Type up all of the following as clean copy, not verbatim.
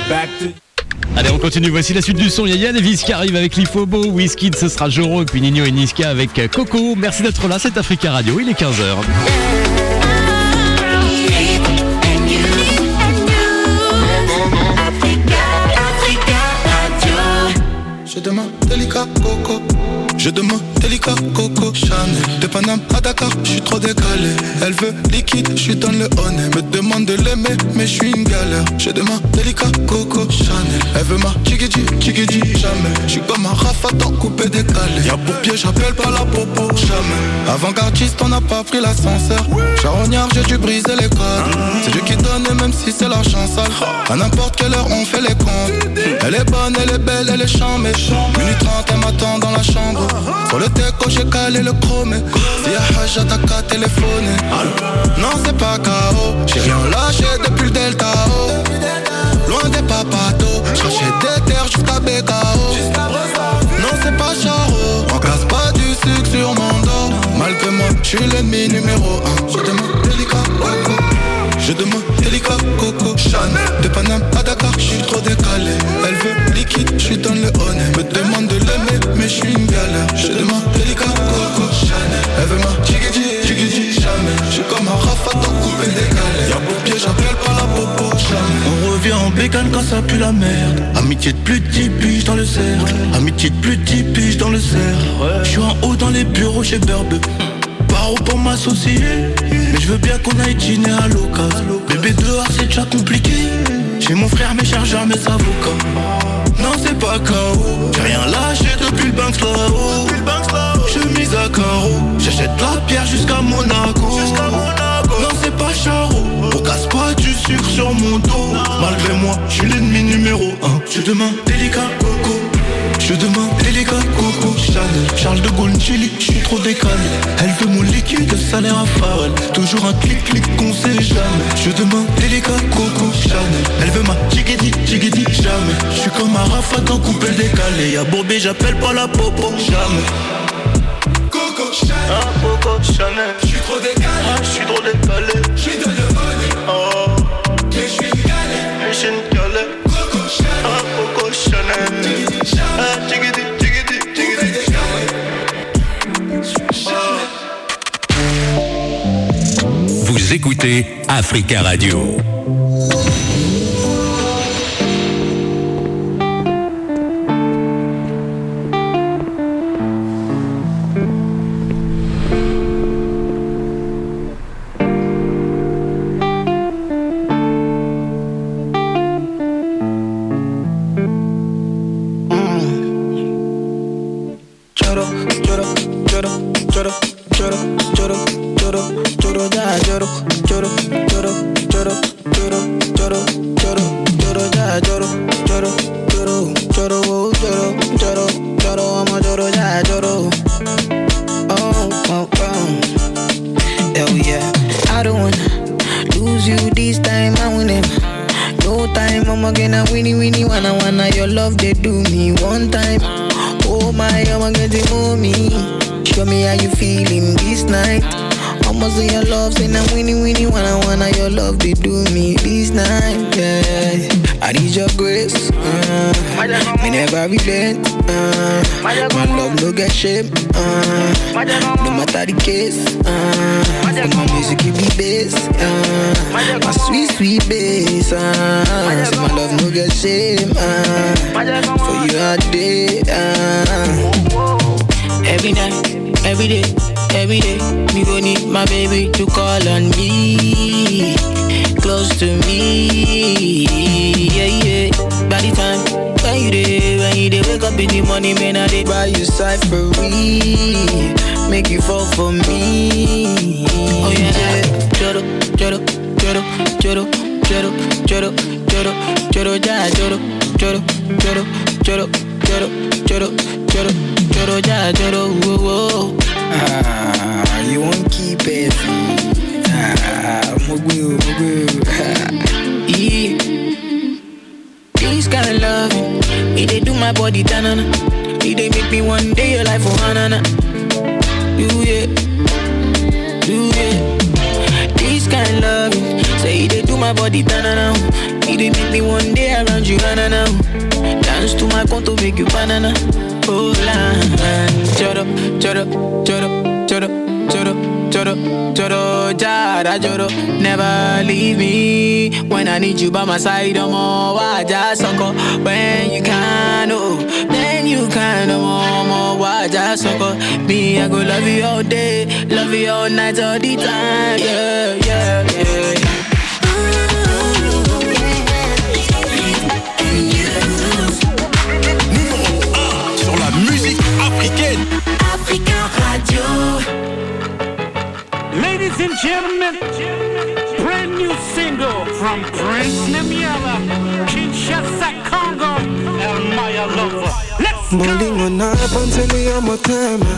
back to... Allez, on continue, voici la suite du son. Il y a Yann et Viz qui arrive avec Lifobo, Wizkid, ce sera Joro, et puis Nino et Niska avec Coco. Merci d'être là, c'est Africa Radio, il est 15h. Je demande délicat Coco. Je demande délicat Coco Chanel. De Paname à Dakar, je suis trop décalé. Elle veut liquide, je suis dans le honey. Me demande de l'aimer, mais je suis une galère. Je demande délicat Coco Chanel. Elle veut ma chigidi, chigidi, jamais. Je suis comme un rafatan coupé décalé. Y'a pour pied, j'appelle pas la popo, jamais. Avant-gardiste, on n'a pas pris l'ascenseur. Charognard, j'ai dû briser les codes. C'est Dieu qui donne, même si c'est l'argent sale. À n'importe quelle heure, on fait les comptes. Elle est bonne, elle est belle, elle est chambée. Minute 30, elle m'attend dans la chambre. Sur le déco, j'ai calé le chrome. Si y'a Hajj, t'as qu'à téléphoner. Non, c'est pas KO. J'ai rien lâché depuis le Delta O. Loin des papatos. J'rachète des terres jusqu'à BKO. Non, c'est pas Charo. On casse pas du sucre sur mon dos. Malgré moi, j'suis l'ennemi numéro 1. Je demande délicat Coco. Je demande délicat Coco Chanel. De Paname à Dakar, j'suis trop décalé. Elle veut liquide, j'suis dans le honey. Me demande de l'aimer, mais j'suis une galère. Je demande délicat Coco Chanel. Elle veut ma chigidi, chigidi, jamais. J'suis comme un rafatan coupé décalé. Y'a pour pied, j'appelle pas la popo, jamais. On revient en bécane quand ça pue la merde. Amitié de plus de 10 piges dans le cercle. Amitié de plus de 10 piges dans le cercle. J'suis en haut dans les bureaux chez Burbe. Paro pour m'associer. Mais je veux bien qu'on aille dîner à l'occasion. Bébé dehors c'est déjà compliqué. J'ai mon frère, mes chargeurs, mes avocats. Non c'est pas KO. J'ai rien lâché depuis le Banks là-haut. Chemise à carreaux. J'achète la pierre jusqu'à Monaco. Non c'est pas Charo. On casse pas du sucre sur mon dos. Malgré moi, je suis l'ennemi numéro 1. Je demande délicat Coco. Je demande délicat Coco Chanel. Charles de Gaulle Chili, je suis trop décalé. Elle veut mon liquide, salaire à Farrell. Toujours un clic-clic qu'on sait jamais. Je demande délicat Coco Chanel. Elle veut ma chigidi, chigidi, jamais. Je suis comme un rafatan coupé décalé. Y'a Bourbé, j'appelle pas la popo, jamais. Coco Chanel. Ah, Coco Chanel. Je suis trop décalé. Ah, je suis trop décalé. Je suis dans le honey. Oh, Mais je suis une galère. mais je suis une galère. Coco Chanel. Ah, Coco Chanel. Ah, chigidi, chigidi, chigidi. Vous écoutez Africa Radio. My love no get shame, no matter the case, my music give me bass, my sweet, sweet bass, so my love no get shame, for you all day, every night, every day, me gon' need my baby to call on me, close to me, yeah, yeah, by the time. When you dey wake up in the morning, man, I dey buy you cyphery, make you fall for me. Oh yeah, choro, choro, choro, choro, choro, choro, choro, choro, ja, choro, choro, choro, choro, choro, choro, choro, choro, ja, choro, whoa, whoa. Ah, you won't keep it. Ah, mugu, yeah. This kind of loving, it dey do my body tanana. It dey make me one day your life for hanana. You yeah. This kind of loving, say it dey do my body tanana. He did make me one day around you, banana. Dance to my conto, make you banana. Oh, choro, choro, choro, choro, choro, choro, choro, jara, choro. Never leave me when I need you by my side. I'm all waja soko. When you can, oh, then you can. I'm all waja soko. Me, I go love you all day, love you all night, all the time. Yeah, yeah, yeah. Musique africaine. Africa Radio. Ladies and gentlemen, brand new single from Prince Namiala, Kinshasa, Congo, El Maya Lover. Let's go. Bolingo na banzeli ya motema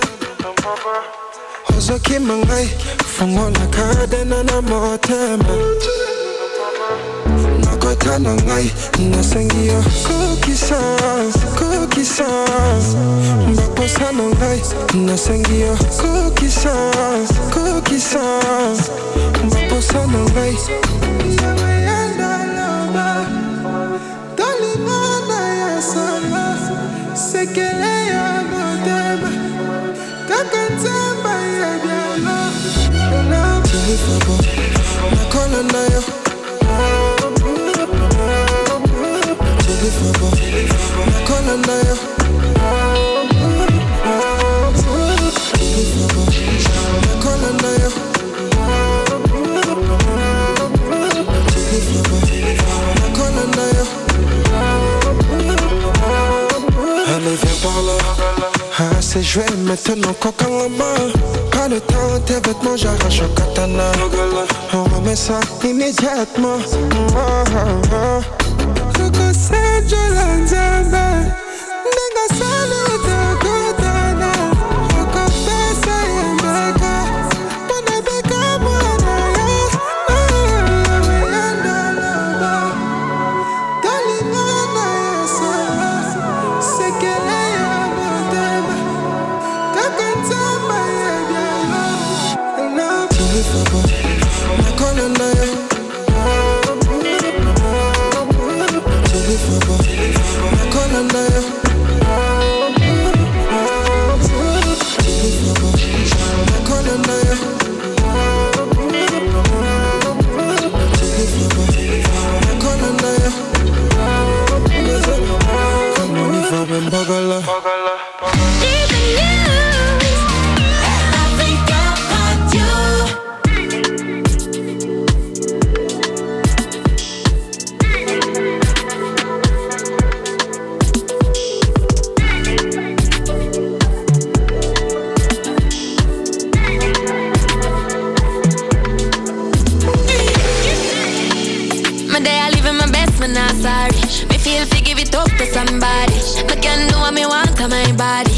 Ozo kimangai Fungo na kadena na motema Nakotana ngai Nasengiyo kukisa Kukisa Mbaposa na ngai Nasengiyo kukisa Kukisa Mbaposa na ngai Sekele ya modema Kakanzamba ya biala Tilifabo Nakola na yo Tilifabo Nakola na yo Tilifabo Nakola na yo Tilifabo Nakola na yo Allez viens par là. Ah c'est joué maintenant coca en main. Pas le temps tes vêtements j'arrache au katana. On remet ça immédiatement. Coco c'est Jolanzamba. Nenga saluta kotana. Coco pesa yembeka. Pone beka mwana ya. Yanda laba. Dalimana ya sa. Sekele ya modema Kakanzamba ya biala Tilifabo Nakola na yo Tilifabo Nakola na yo Tilifabo Nakola na yo Tilifabo Nakola na yo Come on, if I'm in Bogala Sorry, me feel fi give it up to somebody. Me can do what me want to my body.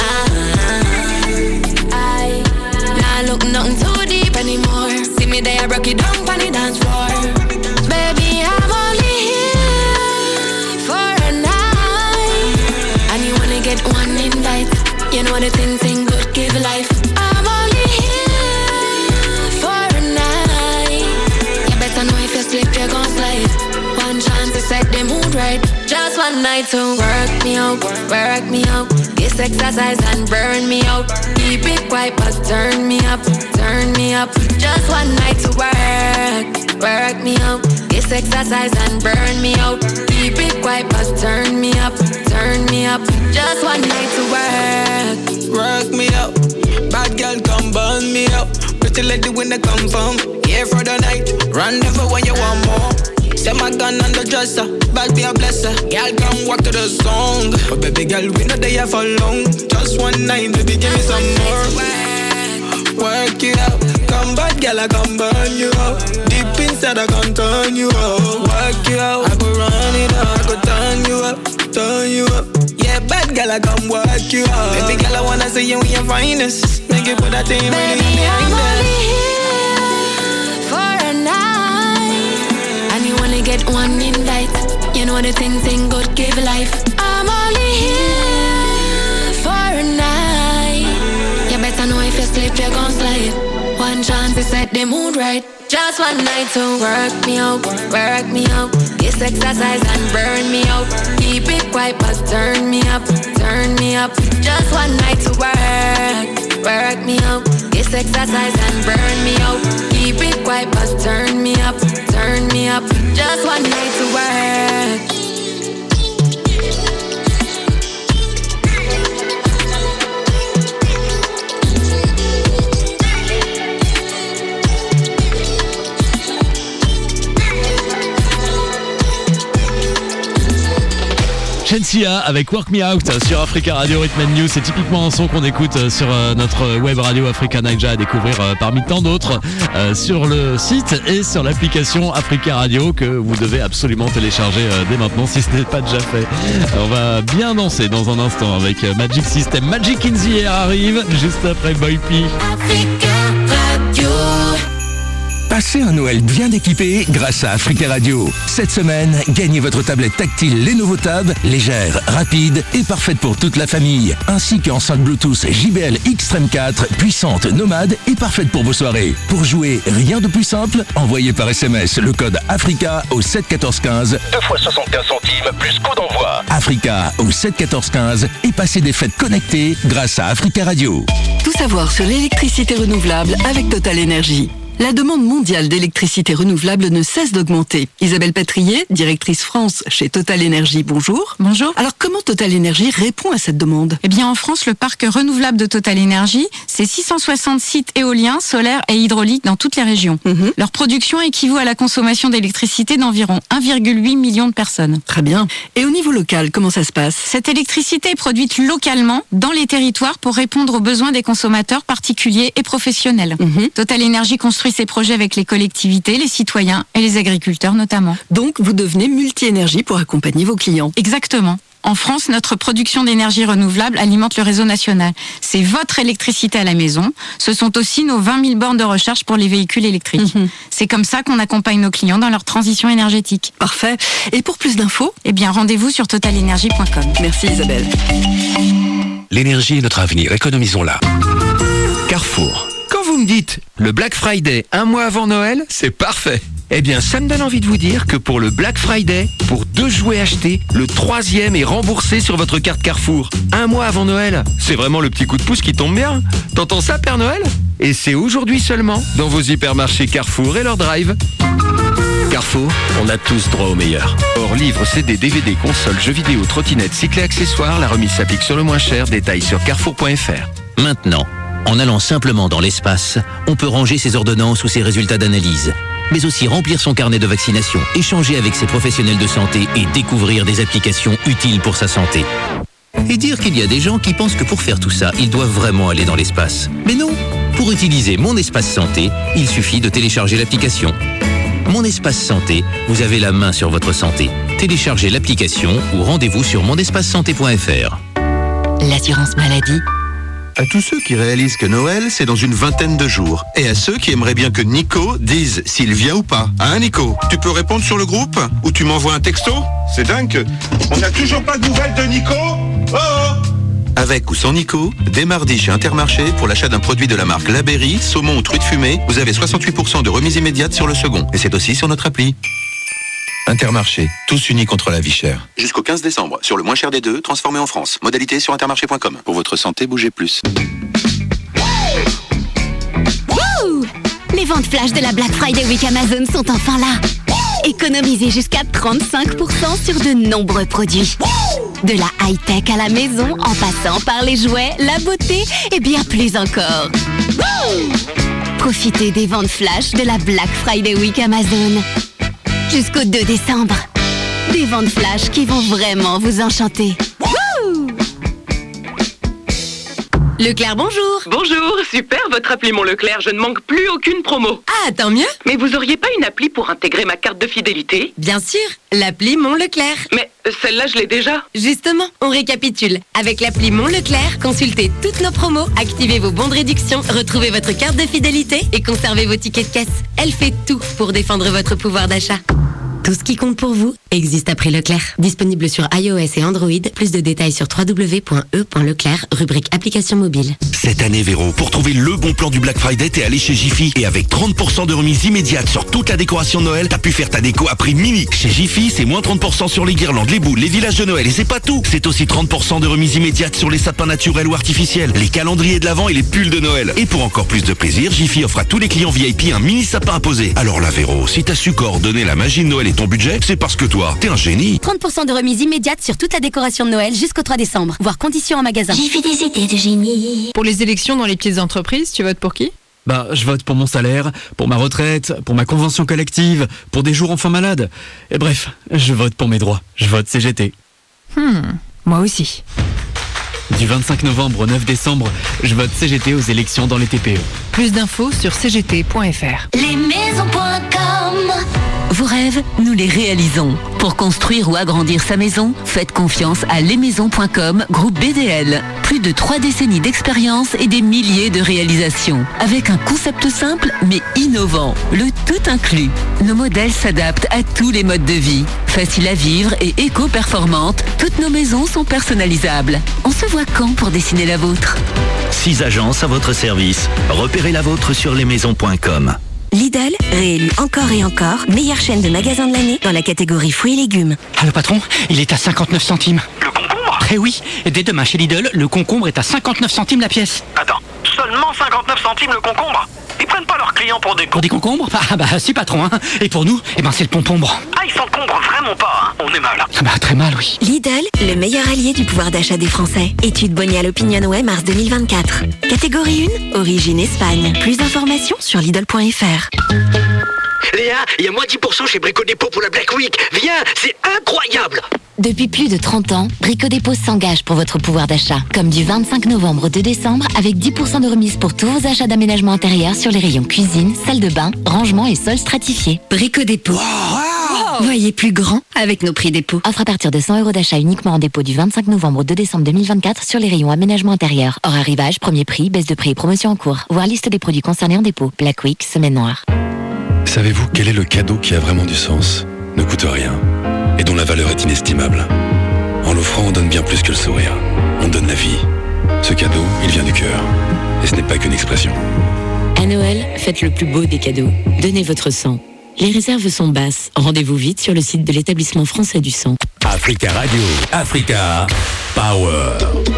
I nah look nothing too deep anymore. See me there, rock it down on the dance floor. Baby, I'm only here for a night, and you wanna get one invite. You know the thing good give life. I'm only here for a night. You better know if you slip, you're gon' slide. One chance to set the mood right. Just one night to work me out, work me out. This exercise and burn me out. Keep it quiet but turn me up, turn me up. Just one night to work me out. This exercise and burn me out. Keep it quiet but turn me up, turn me up. Just one night to work me out. Bad girl come burn me up. Pretty lady when they come from here for the night. Run never when you want more. Set my gun on the dresser, bad be a blesser. Girl, come walk to the song. But baby girl, we know they have for long. Just one night, baby, give me some more. Work it out. Come bad girl, I come burn you out. Deep inside, I come turn you out. Work it out. I go run it out, I go turn you up, turn you up. Yeah, bad girl, I come work you out. Baby girl, I wanna see you in your finest. Make it put that thing really behind us. Get one invite. You know the thing good give life. I'm only here for a night. You better know if you slip, you're gon' slide. One chance to set the mood right. Just Just one night to work me out, work me out. This exercise and burn me out. Keep it quiet but turn me up, turn me up. Just one night to work me out. This exercise and burn me out. Keep it quiet but turn me up, turn me up. Just one night to work. Shensia avec Work Me Out sur Africa Radio Rhythm and News. C'est typiquement un son qu'on écoute sur notre web radio Africa Naija, à découvrir parmi tant d'autres sur le site et sur l'application Africa Radio que vous devez absolument télécharger dès maintenant si ce n'est pas déjà fait. On va bien danser dans un instant avec Magic System. Magic in the Air arrive juste après Boy P. Africa Radio. Passez un Noël bien équipé grâce à Africa Radio. Cette semaine, gagnez votre tablette tactile Lenovo Tab, légère, rapide et parfaite pour toute la famille. Ainsi qu'enceinte Bluetooth JBL Xtreme 4, puissante, nomade et parfaite pour vos soirées. Pour jouer, rien de plus simple, envoyez par SMS le code Africa au 7 14 15, 2 fois 75 centimes plus coût d'envoi. Africa au 7 14 15 et passez des fêtes connectées grâce à Africa Radio. Tout savoir sur l'électricité renouvelable avec Total Energy. La demande mondiale d'électricité renouvelable ne cesse d'augmenter. Isabelle Patrier, directrice France chez Total Energy, bonjour. Bonjour. Alors comment Total Energy répond à cette demande ? Eh bien en France, le parc renouvelable de Total Energy, c'est 660 sites éoliens, solaires et hydrauliques dans toutes les régions. Leur production équivaut à la consommation d'électricité d'environ 1,8 million de personnes. Très bien. Et au niveau local, comment ça se passe ? Cette électricité est produite localement dans les territoires pour répondre aux besoins des consommateurs particuliers et professionnels. Total Energy construit ces projets avec les collectivités, les citoyens et les agriculteurs notamment. Donc vous devenez multi-énergie pour accompagner vos clients. Exactement. En France, notre production d'énergie renouvelable alimente le réseau national. C'est votre électricité à la maison. Ce sont aussi nos 20 000 bornes de recharge pour les véhicules électriques. C'est comme ça qu'on accompagne nos clients dans leur transition énergétique. Parfait. Et pour plus d'infos ? Eh bien, rendez-vous sur totalenergy.com. Merci Isabelle. L'énergie est notre avenir, économisons-la. Carrefour. Quand vous me dites le Black Friday un mois avant Noël, c'est parfait. Eh bien, ça me donne envie de vous dire que pour le Black Friday, pour 2 jouets achetés, le 3e est remboursé sur votre carte Carrefour. Un mois avant Noël, c'est vraiment le petit coup de pouce qui tombe bien. T'entends ça, Père Noël ? Et c'est aujourd'hui seulement dans vos hypermarchés Carrefour et leur drive. Carrefour, on a tous droit au meilleur. Hors livres, CD, DVD, consoles, jeux vidéo, trottinettes, cycles et accessoires, la remise s'applique sur le moins cher. Détails sur carrefour.fr. Maintenant, en allant simplement dans l'espace, on peut ranger ses ordonnances ou ses résultats d'analyse, mais aussi remplir son carnet de vaccination, échanger avec ses professionnels de santé et découvrir des applications utiles pour sa santé. Et dire qu'il y a des gens qui pensent que pour faire tout ça, ils doivent vraiment aller dans l'espace. Mais non, pour utiliser Mon Espace Santé, il suffit de télécharger l'application. Mon Espace Santé, vous avez la main sur votre santé. Téléchargez l'application ou rendez-vous sur monespacesanté.fr. L'assurance maladie. À tous ceux qui réalisent que Noël, c'est dans une vingtaine de jours. Et à ceux qui aimeraient bien que Nico dise s'il vient ou pas. Hein, Nico ? Tu peux répondre sur le groupe ? Ou tu m'envoies un texto ? C'est dingue. On n'a toujours pas de nouvelles de Nico ? Oh ! Avec ou sans Nico, dès mardi chez Intermarché, pour l'achat d'un produit de la marque La Berry, saumon ou truite fumée, vous avez 68% de remise immédiate sur le second. Et c'est aussi sur notre appli. Intermarché, tous unis contre la vie chère. Jusqu'au 15 décembre, sur le moins cher des deux, transformé en France. Modalité sur intermarché.com. Pour votre santé, bougez plus. Wouh! Les ventes flash de la Black Friday Week Amazon sont enfin là. Économisez jusqu'à 35% sur de nombreux produits. De la high-tech à la maison, en passant par les jouets, la beauté et bien plus encore. Profitez des ventes flash de la Black Friday Week Amazon. Jusqu'au 2 décembre. Des ventes flash qui vont vraiment vous enchanter. Leclerc, bonjour. Bonjour, super votre appli Mon Leclerc, je ne manque plus aucune promo. Ah, tant mieux. Mais vous auriez pas une appli pour intégrer ma carte de fidélité ? Bien sûr, l'appli Mon Leclerc. Mais celle-là je l'ai déjà. Justement, on récapitule. Avec l'appli Mon Leclerc, consultez toutes nos promos, activez vos bons de réduction, retrouvez votre carte de fidélité et conservez vos tickets de caisse. Elle fait tout pour défendre votre pouvoir d'achat. Tout ce qui compte pour vous existe à prix Leclerc. Disponible sur iOS et Android. Plus de détails sur www.e.leclerc, rubrique application mobile. Cette année, Véro, pour trouver le bon plan du Black Friday, t'es allé chez Jiffy. Et avec 30% de remise immédiate sur toute la décoration de Noël, t'as pu faire ta déco à prix mini. Chez Jiffy, c'est moins 30% sur les guirlandes, les boules, les villages de Noël. Et c'est pas tout. C'est aussi 30% de remise immédiate sur les sapins naturels ou artificiels, les calendriers de l'Avent et les pulls de Noël. Et pour encore plus de plaisir, Jiffy offre à tous les clients VIP un mini sapin à poser. Alors là, Véro, si t'as su coordonner la magie de Noël et ton budget, c'est parce que toi, t'es un génie. 30% de remise immédiate sur toute la décoration de Noël jusqu'au 3 décembre. Voir conditions en magasin. J'ai fait des idées de génie. Pour les élections dans les petites entreprises, tu votes pour qui ? Bah, je vote pour mon salaire, pour ma retraite, pour ma convention collective, pour des jours enfants malades. Et bref, je vote pour mes droits. Je vote CGT. Moi aussi. Du 25 novembre au 9 décembre, je vote CGT aux élections dans les TPE. Plus d'infos sur cgt.fr. Lesmaisons.com. Vos rêves, nous les réalisons. Pour construire ou agrandir sa maison, faites confiance à lesmaisons.com, groupe BDL. Plus de 3 décennies d'expérience et des milliers de réalisations. Avec un concept simple mais innovant, le tout inclus. Nos modèles s'adaptent à tous les modes de vie. Facile à vivre et éco-performante, toutes nos maisons sont personnalisables. On se voit quand pour dessiner la vôtre ? 6 agences à votre service. Repérez la vôtre sur lesmaisons.com. Lidl, réélu encore et encore, meilleure chaîne de magasins de l'année dans la catégorie fruits et légumes. Ah, le patron, il est à 59 centimes. Le concombre ? Eh oui, et dès demain chez Lidl, le concombre est à 59 centimes la pièce. Attends, seulement 59 centimes le concombre ? Ils prennent pas leurs clients pour des Pour des concombres ? Ah bah si patron, hein. Et pour nous, eh ben c'est le pompombre. Ah, ils s'encombrent vraiment pas, hein. On est mal. Ah bah très mal, oui. Lidl, le meilleur allié du pouvoir d'achat des Français. Étude Bonial Opinionway mars 2024. Catégorie 1, origine Espagne. Plus d'informations sur Lidl.fr. Léa, il y a moins 10% chez Brico Dépôt pour la Black Week. Viens, c'est incroyable. Depuis plus de 30 ans, Brico Dépôt s'engage pour votre pouvoir d'achat. Comme du 25 novembre au 2 décembre, avec 10% de remise pour tous vos achats d'aménagement intérieur sur les rayons cuisine, salle de bain, rangement et sol stratifié. Brico Dépôt. Voyez plus grand avec nos prix dépôt. Offre à partir de 100 € d'achat uniquement en dépôt du 25 novembre au 2 décembre 2024 sur les rayons aménagement intérieur. Hors arrivage, premier prix, baisse de prix et promotion en cours. Voir liste des produits concernés en dépôt. Black Week, semaine noire. Savez-vous quel est le cadeau qui a vraiment du sens, ne coûte rien et dont la valeur est inestimable ? En l'offrant, on donne bien plus que le sourire. On donne la vie. Ce cadeau, il vient du cœur. Et ce n'est pas qu'une expression. À Noël, faites le plus beau des cadeaux. Donnez votre sang. Les réserves sont basses. Rendez-vous vite sur le site de l'établissement français du sang. Africa Radio, Africa Power.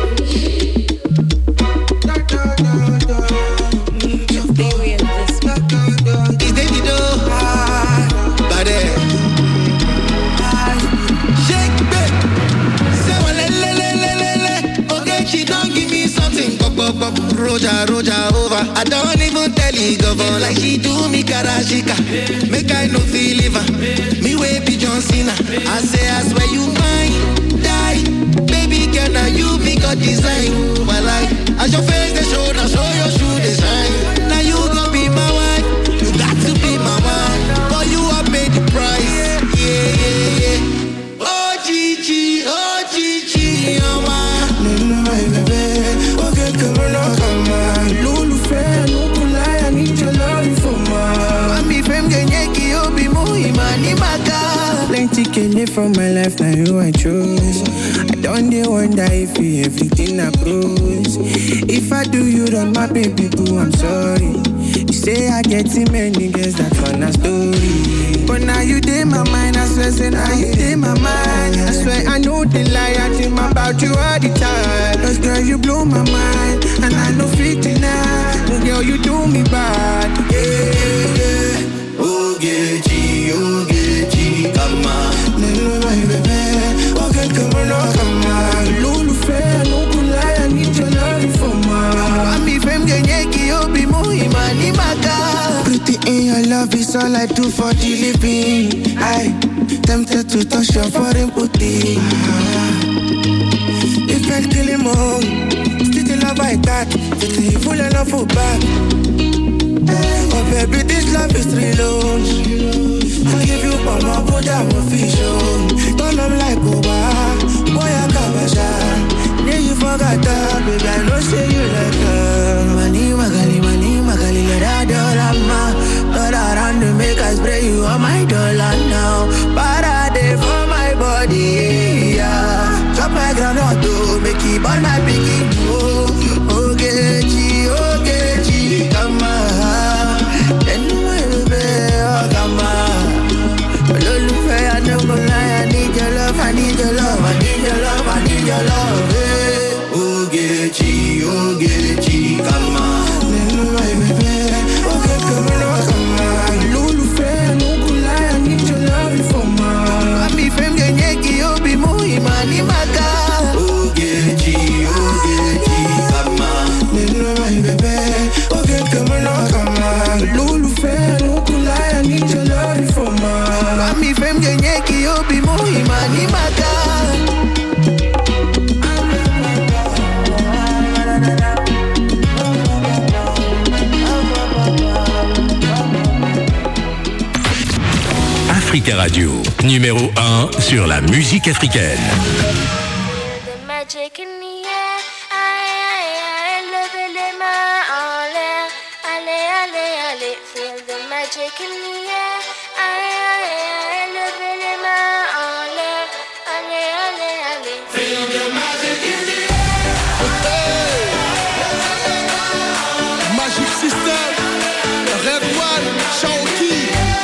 Roja over. I don't even tell you govern like she do me karashika. Make I no feel liver. Me way be John Cena. I say I swear you mine, die. Baby girl now you me got design. My life, as your face they show, now show your shoe design. Now you gon' be my wife. You got to be my wife. For you I pay the price. Yeah, yeah, yeah. Oh Gigi, oh my. Plenty can from my life, now you I choose. I don't dey wonder if you everything I bruise. If I do you wrong, my baby boo, I'm sorry. You say I get too many girls, that's one a story. But now you dey my mind, I swear, say now you dey my mind. I swear I know the lie, I dream about you all the time. Cause girl, you blow my mind, and I know fit tonight. Oh girl, you do me bad. Yeah, yeah. Oh, get you, come on. Nelo, my baby. Okay, come on. Lulu fair, no good lie, I need your love for my. I'm fem genyeki, obi muhimani maka. Pretty in your love is all I do for the living. I tempted to touch your foreign booty. If I kill him all, still love like that. Still full of love for back. Oh baby, this love is real. I give you all my body, I'm official. Don't love like Oba, boy I kabasha. Yeah, you forgot that, baby, I know say you like her. Mani magali, let her dollar ma. But around to make us spray you on my dollar now. born my pikin. Ogechi, Ogechi, come on. Anyway, baby, oh, come on. Olólùfẹ́, I no go lie, I need your love, I need your love, I need your love, I need your love. Hey. Ogechi, Ogechi, come on. Anyway, baby, okay, come on, come on. Olólùfẹ́, I no go lie, I need your love for my. Mami fem genyeki obi muhimani maka. Ogechi, Ogechi, come on. Anyway, baby, okay, come on, come on. Olólùfẹ́, I no go lie, I need your love for my. Mami fem genyeki obi muhimani maka. Africa Radio, numéro 1 sur la musique africaine. The magic in the air, levez les mains en l'air, allez, allez, allez, feel the magic in the air, levez les mains en l'air, allez, allez, allez, feel the magic in the air. Magic System, Red One, Shaoki.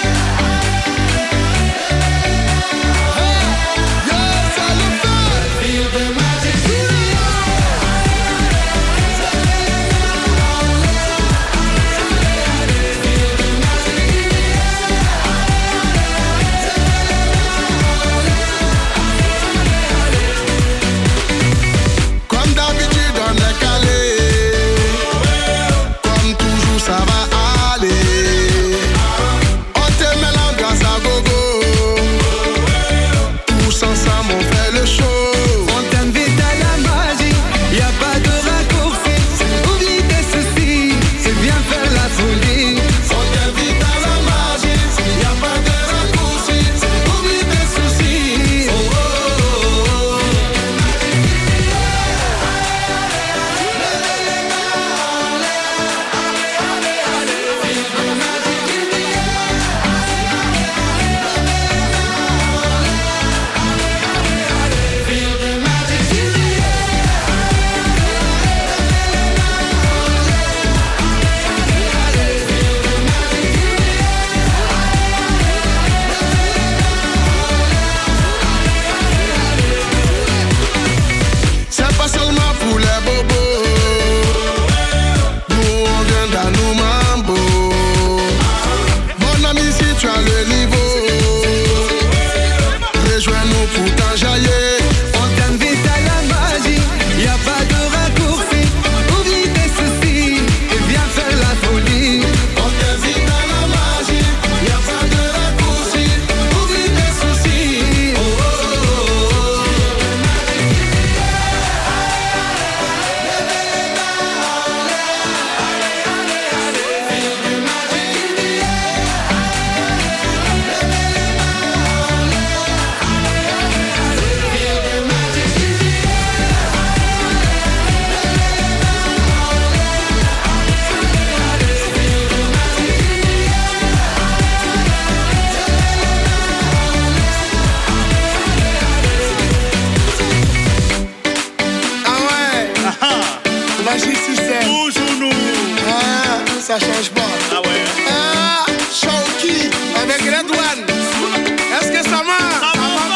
Ça change pas. Ah ouais. Ah, Shaoki avec Red One. Est-ce que ça marche? Ça marche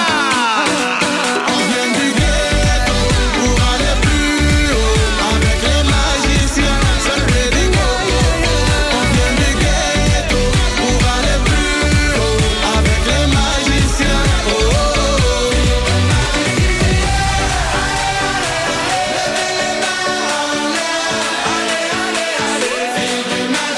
pas. On vient du ghetto pour aller plus haut. Avec les magiciens, c'est Prédico. On vient du ghetto pour aller plus haut. Avec les magiciens. Oh, oh, oh. Feel the magic.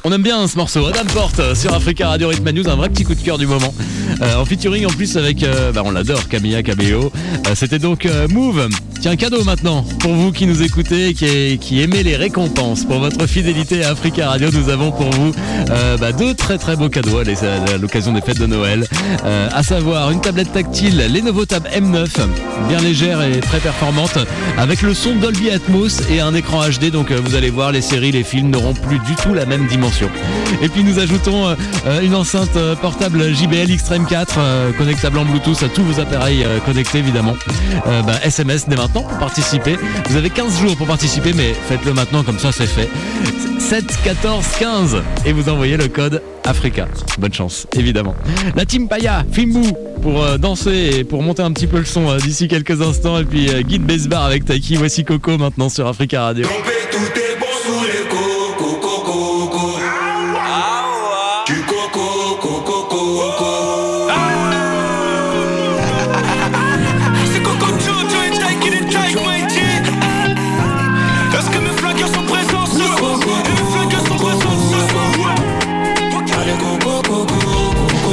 On aime bien ce morceau, Adam Porte sur Africa Radio Rhythm News, un vrai petit coup de cœur du moment. En featuring en plus avec, on l'adore, Camilla Cabello. C'était donc Move. Tiens, cadeau maintenant pour vous qui nous écoutez, qui aimez les récompenses. Pour votre fidélité à Africa Radio, nous avons pour vous deux très très beaux cadeaux à l'occasion des fêtes de Noël. À savoir une tablette tactile Lenovo Tab M9, bien légère et très performante, avec le son Dolby Atmos et un écran HD. Donc vous allez voir, les séries, les films n'auront plus du tout la même dimension. Et puis nous ajoutons une enceinte portable JBL Extreme 4, connectable en Bluetooth à tous vos appareils connectés évidemment. SMS dès maintenant pour participer. Vous avez 15 jours pour participer, mais faites-le maintenant, comme ça c'est fait. 7 14 15 et vous envoyez le code Africa. Bonne chance, évidemment. La team Paya, Fimbu pour danser et pour monter un petit peu le son d'ici quelques instants. Et puis Guide Besbar avec Taiki. Voici Coco maintenant sur Africa Radio. Tout est bon sous les coco, coco, coco. Du coco, coco, coco. C'est Coco Jojo et Taiki les Taiki, my G. Est-ce que mes flaggers sont présents ce soir? Et mes flaggers sont présents ce soir. Allez, coco, coco, coco.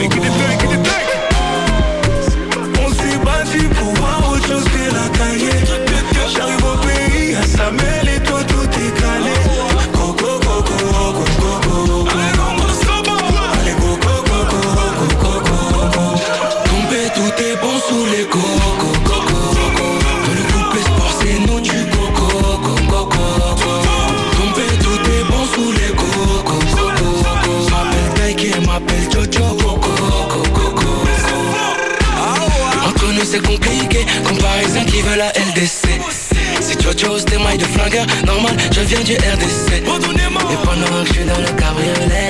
On s'est battu pour voir autre chose que la cahier. J'arrive au pays à Samuel et toi tout est calé. Coco, coco, coco, coco. Allez, coco, coco, coco, coco. Tombé, tout est bon sous les coco, coco. Dans le groupe Sport, c'est nous du coco, coco, coco. Tombé, tout est bon sous les coco, coco. M'appelle Taiki, m'appelle Jojo, coco, coco. Entre nous c'est compliqué, comme par exemple qui veut la LDC. C'est Jojo, c'était maille de flingueur, normal, je viens du RDC. Et pendant que je suis dans le cabriolet,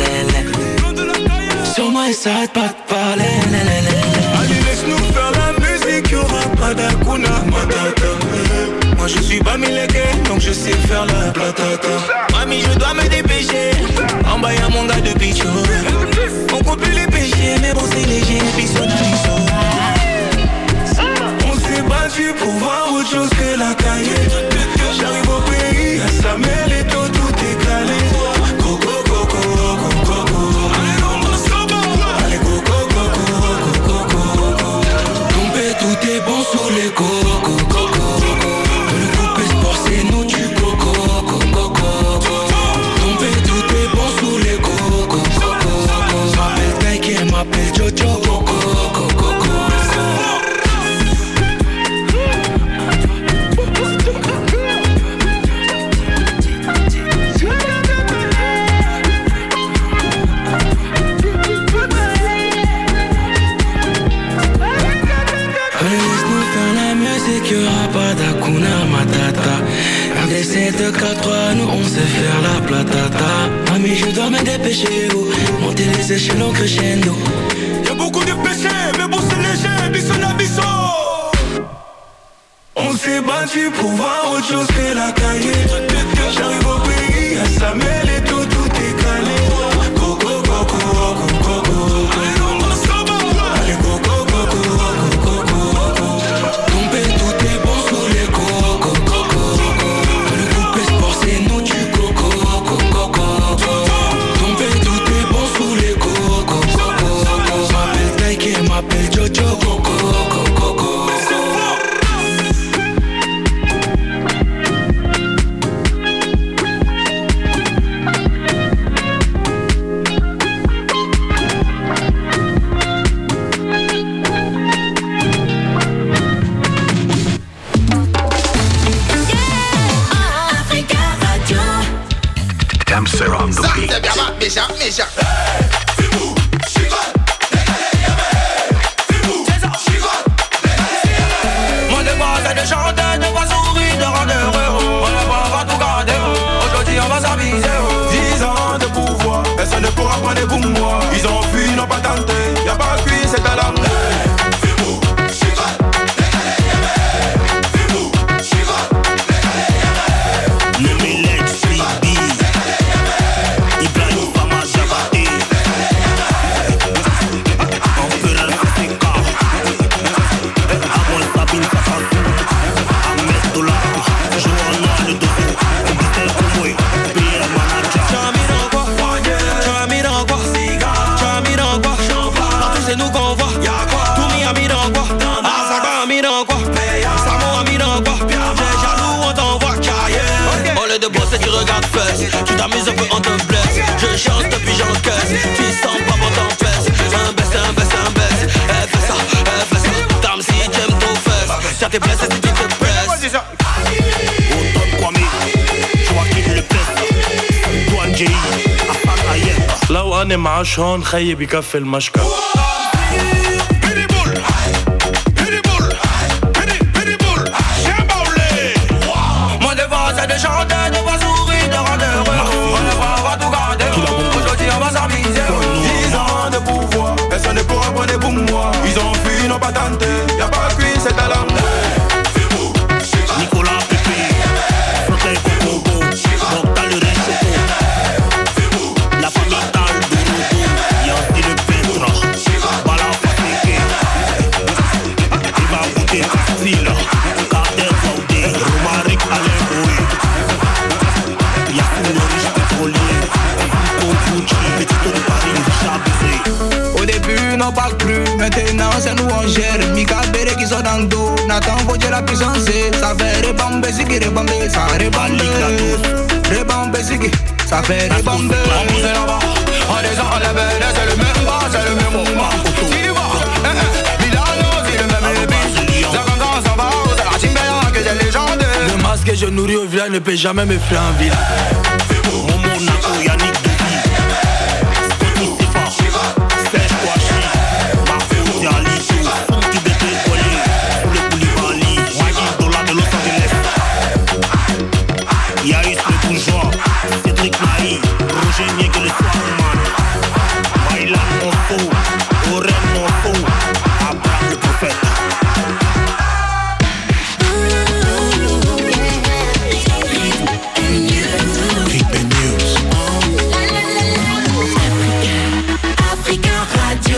sur moi il s'arrête pas de parler. Allez, laisse-nous faire la musique, y'aura pas d'Akuna Matata. Moi je suis Bamileke, donc je sais faire la platata. Mami, je dois me dépêcher, en bas y'a mon gars de Picho. On compte plus les péchés, mais bon c'est léger, bisonaliso. On s'est battu pour voir autre chose que la cahier. J'arrive au pays à Samuel et toi tout est calé. Coco, coco, coco, coco. Allez, coco, coco, coco, coco. Tombé, tout est bon sous les coco, coco. Le groupe Sport, c'est nous du coco, coco, coco. Tombé, tout est bon sous les coco, coco. M'appelle Taiki, m'appelle Jojo, coco, coco. Y'aura pas d'Akuna Matata. RDC 2-4-3, nous on sait faire la platata. Mami, je dois me dépêcher, monter les échelons crescendo. Y'a beaucoup de péchés, mais bon c'est léger, bisson à bisson. On s'est battu pour voir autre chose que la cahier. J'arrive au pays à Samuel et tout est calé. Coco, coco, coco, coco. Allez, coco, coco, coco, coco. Tombé, tout est bon sous les coco, coco. Le groupe Sport, c'est nous du coco, coco. Tombé, tout est bon sous les coco, coco. M'appelle Taiki, m'appelle Jojo, coco, coco. Damser on the beat. Mon devoir c'est de chanter, de pas sourire, de rendre heureux. On va tout garder. Aujourd'hui on va s'amuser. 10 ans de pouvoir, personne ne pourra prendre pour moi. Ils ont fui, ils n'ont pas tenté. Y'a pas cuit, c'est à l'âme. Tu t'amuses un peu, on te blesse. Je chante depuis j'encaisse. Tu sens pas bon t'empêche. Un baisse, un baisse, un baisse. Elle fait ça, elle fait ça. Dame si j'aime ton fesse. Ça t'est blessé si tu te presses. Autant Kwame, Joaquin le peste. Douane J, Afan Ayet. لو أنا معشان خيي بكفي المشكل Mon devoir c'est de chanter, de voir sourire, de rendre heureux. On ne va tout garder. Aujourd'hui on va s'amuser. 10 ans de pouvoir, personne ne pourra prendre pour moi. Ils ont fui, n'ont pas tenté. Y'a pas cuit, c'est à l'âme. Nicolas Pépé, Frottel Coco, Doctal le Réchoco. La famille Tal de Robo, Yanti le Petra. Bala Fatigué, il va goûter Castille. Carter Saoudé, Romaric Alain Boy. Y'a le riche pétrolier. Confuci, petit tour de Paris, Richard Bizet. Au début, n'en parle plus. Maintenant, c'est nous on gère. Mika Bere qui sont dans le dos. Nathan Gauthier la puissance. Ça fait rebamber, ziki, rebamber. Ça rebamber. Rebamber, ziki. Ça fait rebamber. On pousse là-bas. En descend, on lève. C'est le même bas, c'est le même mouvement. Tu vois, Milano, c'est le même épi. Ça quand on s'en va, c'est la Timbera que j'ai légendaire. Le masque que je nourris au village ne peut jamais me faire en ville. Momo Nako, Yannick Doubi. Scotty Sifa. Serge Kouachi. Marco Dialito. Funky Bébé Collé. Soule Koulibaly. Wagi Dola de Los Angeles. Yaïs le bourgeois. Cédric Naï. Roger Niègue le Soirman. Maïlan Monfo. Oren Monfo. Abraham le prophète. Africa Radio.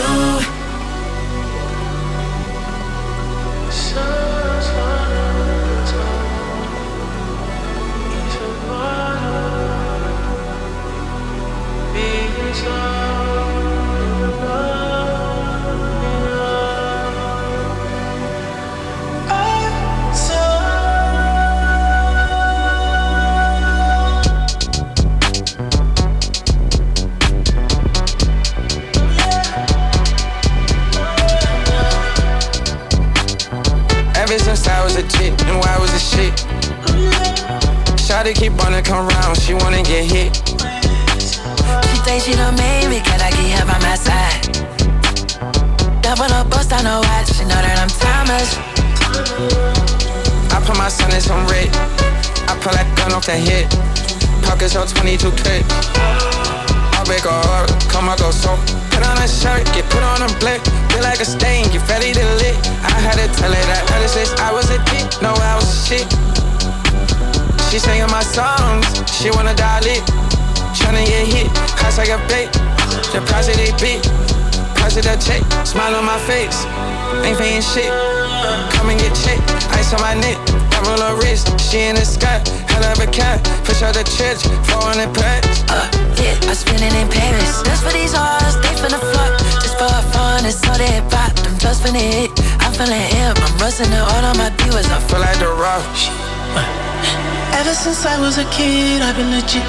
Ever since I was a chick, knew I was a shit. Shawty keep wanna come round, she wanna get hit. She thinks she done made me, can I get her by my side? Double up, bust on her watch, she know that I'm timeless. I put my son in some red. I pull that gun off the hip. Pockets on 22 clip. I'll break her heart, come I go so. Put on a shirt, get put on a blick. Feel like a stain, get ready to lit. I had to tell her that ever since I was a kid, no I was shit. She singing my songs, she wanna die lit. Tryna get hit, hot like a bait. The price of they beat, price of the check. Smile on my face, ain't paying shit. Come and get checked, ice on my neck. Roll her wrist, she in the sky, hell of a cat. Push out the church, 400 packs. Yeah, I spend it in Paris. Just for these hoes, they finna fuck. Just for fun, it's all they pop. Them just finna hit. I'm feeling ill, I'm rusting it all on my viewers. I feel like the rock. Ever since I was a kid, I've been legit.